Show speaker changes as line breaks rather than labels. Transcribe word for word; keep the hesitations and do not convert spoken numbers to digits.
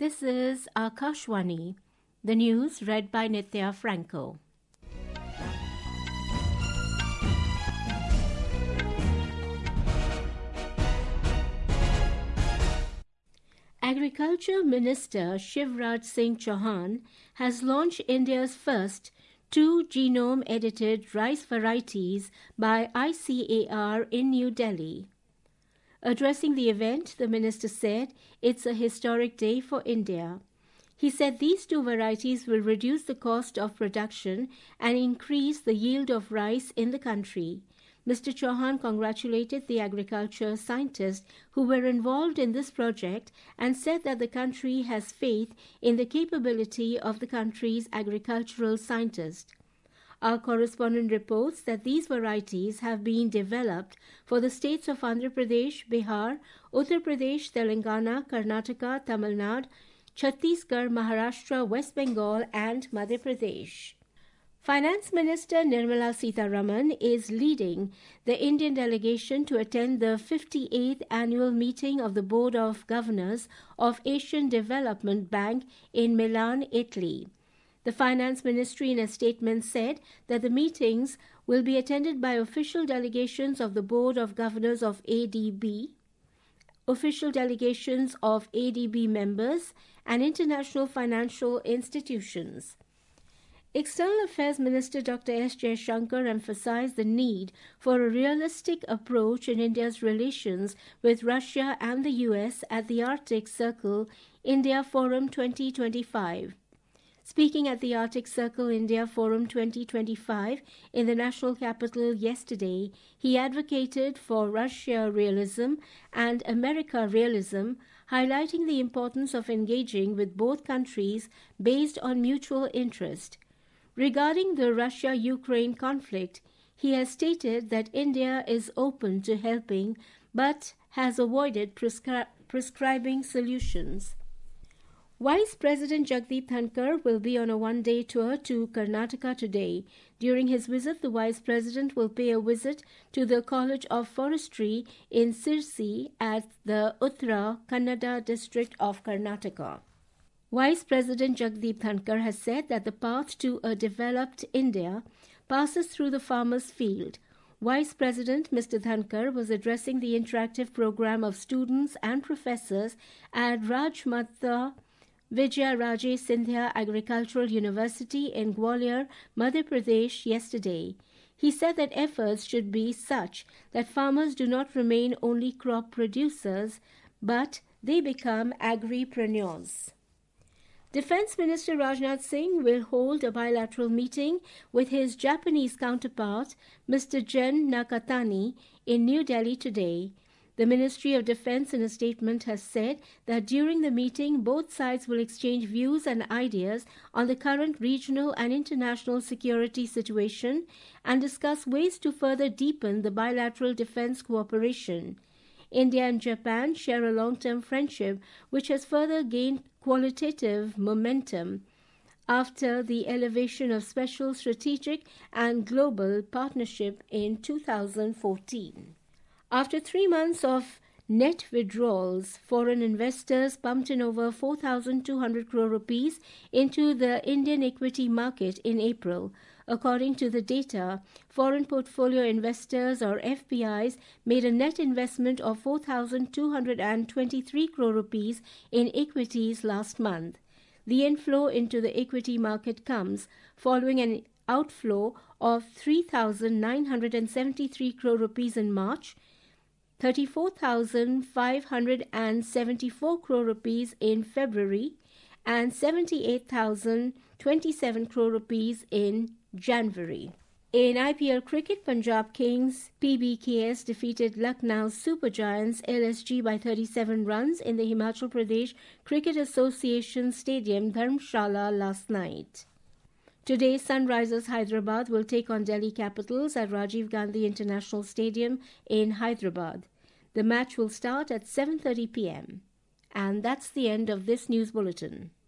This is Akashwani, the news read by Nithya Franco. Agriculture Minister Shivraj Singh Chauhan has launched India's first two genome-edited rice varieties by I C A R in New Delhi. Addressing the event, the minister said it's a historic day for India. He said these two varieties will reduce the cost of production and increase the yield of rice in the country. Mister Chauhan congratulated the agriculture scientists who were involved in this project and said that the country has faith in the capability of the country's agricultural scientists. Our correspondent reports that these varieties have been developed for the states of Andhra Pradesh, Bihar, Uttar Pradesh, Telangana, Karnataka, Tamil Nadu, Chhattisgarh, Maharashtra, West Bengal and Madhya Pradesh. Finance Minister Nirmala Sitharaman is leading the Indian delegation to attend the fifty-eighth annual meeting of the Board of Governors of Asian Development Bank in Milan, Italy. The Finance Ministry in a statement said that the meetings will be attended by official delegations of the Board of Governors of A D B, official delegations of A D B members, and international financial institutions. External Affairs Minister Doctor S Jaishankar emphasized the need for a realistic approach in India's relations with Russia and the U S at the Arctic Circle India Forum twenty twenty-five. Speaking at the Arctic Circle India Forum twenty twenty-five in the national capital yesterday, he advocated for Russia realism and America realism, highlighting the importance of engaging with both countries based on mutual interest. Regarding the Russia-Ukraine conflict, he has stated that India is open to helping but has avoided prescri- prescribing solutions. Vice President Jagdeep Dhankar will be on a one-day tour to Karnataka today. During his visit, the Vice President will pay a visit to the College of Forestry in Sirsi at the Uttara Kannada district of Karnataka. Vice President Jagdeep Dhankar has said that the path to a developed India passes through the farmer's field. Vice President Mister Dhankar was addressing the interactive program of students and professors at Rajmata Vijayaraje Scindia Agricultural University in Gwalior, Madhya Pradesh yesterday. He said that efforts should be such that farmers do not remain only crop producers, but they become agripreneurs. Defense Minister Rajnath Singh will hold a bilateral meeting with his Japanese counterpart, Mister Gen Nakatani, in New Delhi today. The Ministry of Defense in a statement has said that during the meeting, both sides will exchange views and ideas on the current regional and international security situation and discuss ways to further deepen the bilateral defense cooperation. India and Japan share a long-term friendship which has further gained qualitative momentum after the elevation of special strategic and global partnership in two thousand fourteen. After three months of net withdrawals, foreign investors pumped in over four thousand two hundred crore rupees into the Indian equity market in April. According to the data, foreign portfolio investors or F P Is made a net investment of four thousand two hundred twenty-three crore rupees in equities last month. The inflow into the equity market comes following an outflow of three thousand nine hundred seventy-three crore rupees in March, thirty-four thousand five hundred seventy-four crore rupees in February, and seventy-eight thousand twenty-seven crore rupees in January. In I P L cricket, Punjab Kings P B K S defeated Lucknow Super Giants L S G by thirty-seven runs in the Himachal Pradesh Cricket Association Stadium, Dharamshala, last night. Today, Sunrisers Hyderabad will take on Delhi Capitals at Rajiv Gandhi International Stadium in Hyderabad. The match will start at seven thirty p m And that's the end of this news bulletin.